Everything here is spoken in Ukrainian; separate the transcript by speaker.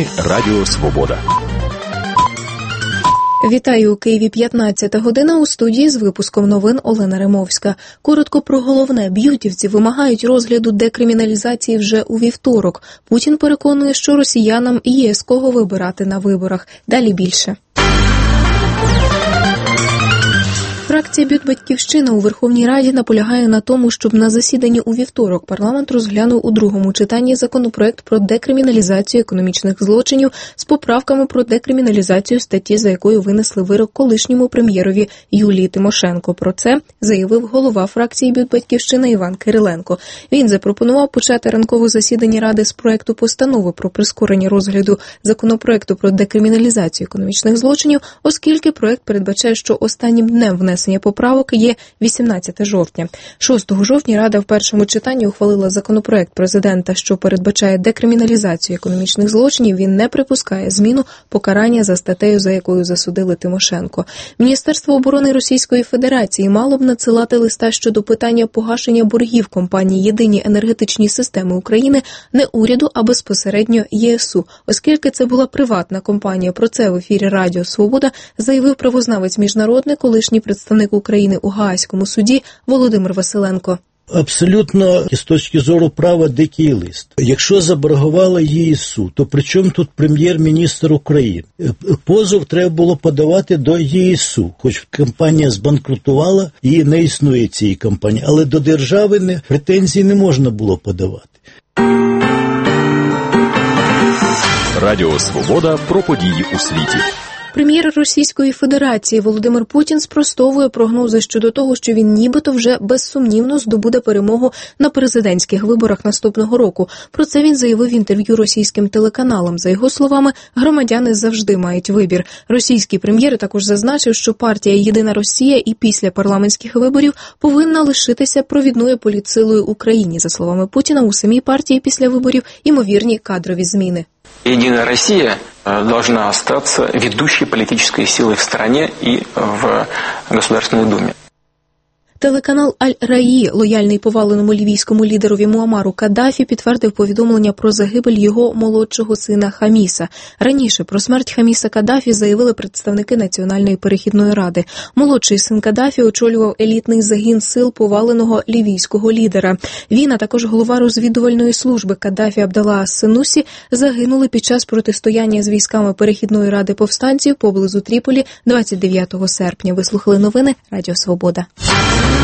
Speaker 1: ефірі Радіо Свобода.
Speaker 2: Вітаю, у Києві 15 година, у студії з випуском новин Олена Римовська. Коротко про головне. Б'ютівці вимагають розгляду декриміналізації вже у вівторок. Путін переконує, що росіянам є з кого вибирати на виборах. Далі більше. Фракція «Бют-Батьківщина» у Верховній Раді наполягає на тому, щоб на засіданні у вівторок парламент розглянув у другому читанні законопроект про декриміналізацію економічних злочинів з поправками про декриміналізацію статті, за якою винесли вирок колишньому прем'єрові Юлії Тимошенко. Про це заявив голова фракції «Бют-Батьківщина» Іван Кириленко. Він запропонував почати ранкове засідання Ради з проекту постанови про прискорення розгляду законопроекту про декриміналізацію економічних злочинів, оскільки проект передбачає, що останнім днем внесення поправок є 18 жовтня. 6 жовтня Рада в першому читанні ухвалила законопроект президента, що передбачає декриміналізацію економічних злочинів. Він не припускає зміну покарання за статтею, за якою засудили Тимошенко. Міністерство оборони Російської Федерації мало б надсилати листа щодо питання погашення боргів компанії «Єдині енергетичні системи України» не уряду, а безпосередньо ЄСУ, оскільки це була приватна компанія. Про це в ефірі Радіо Свобода заявив правознавець міжнародний, колишній представник України у Гаазькому суді Володимир Василенко.
Speaker 3: Абсолютно, з точки зору права, дикий лист. Якщо заборгувала ЄСУ, то при чому тут прем'єр-міністр України? Позов треба було подавати до ЄСУ, хоч компанія збанкрутувала і не існує цієї компанії, але до держави претензій не можна було подавати.
Speaker 1: Радіо Свобода про події у світі.
Speaker 2: Прем'єр Російської Федерації Володимир Путін спростовує прогнози щодо того, що він нібито вже безсумнівно здобуде перемогу на президентських виборах наступного року. Про це він заявив в інтерв'ю російським телеканалам. За його словами, громадяни завжди мають вибір. Російський прем'єр також зазначив, що партія «Єдина Росія» і після парламентських виборів повинна лишитися провідною політсилою Україні. За словами Путіна, у самій партії після виборів ймовірні кадрові зміни.
Speaker 4: «Единая Россия» должна остаться ведущей политической силой в стране и в Государственной Думе.
Speaker 2: Телеканал Аль-Раї, лояльний поваленому лівійському лідерові Муамару Каддафі, підтвердив повідомлення про загибель його молодшого сина Хаміса. Раніше про смерть Хаміса Каддафі заявили представники Національної перехідної ради. Молодший син Каддафі очолював елітний загін сил поваленого лівійського лідера. Він, а також голова розвідувальної служби Каддафі Абдалла ас-Синусі загинули під час протистояння з військами перехідної ради повстанців поблизу Тріполі 29 серпня. Ви слухали новини Радіо Свобода.